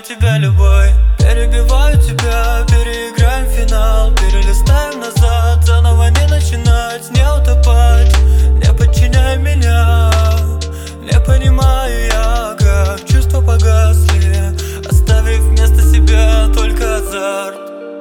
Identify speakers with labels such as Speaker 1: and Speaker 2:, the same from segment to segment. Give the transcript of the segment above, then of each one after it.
Speaker 1: тебя любой. Перебиваю тебя, переиграем финал. Перелистаем назад, заново не начинать. Не утопать, не подчиняй меня. Не понимаю я, как чувства погасли, оставив вместо себя только азарт.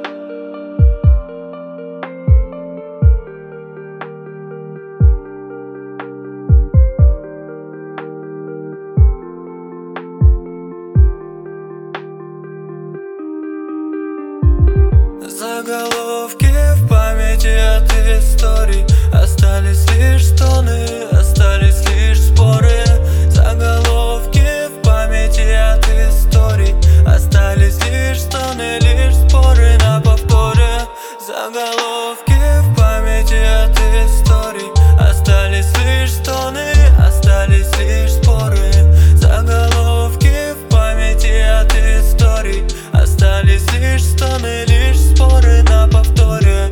Speaker 1: Заголовки в памяти от историй. Остались лишь стоны, остались лишь споры. Заголовки в памяти от историй. Остались лишь стоны, лишь споры на повторе. Заголовки в памяти от историй. Остались лишь стоны, остались лишь споры. Заголовки в памяти от историй. Остались лишь стоны, лишь споры на повторе.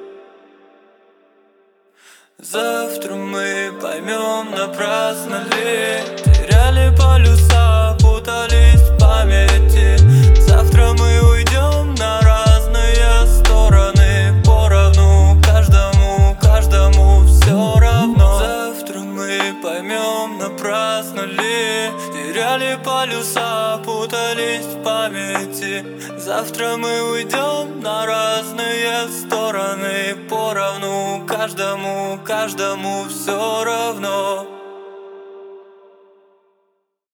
Speaker 1: Завтра мы поймем, напрасно ли теряли полюса, путались в памяти. Завтра мы уйдем на разные стороны, поровну, каждому все равно. Завтра мы поймем, напрасно ли теряли полюса, путались в памяти. Завтра мы уйдем на разные стороны, поровну, каждому все равно.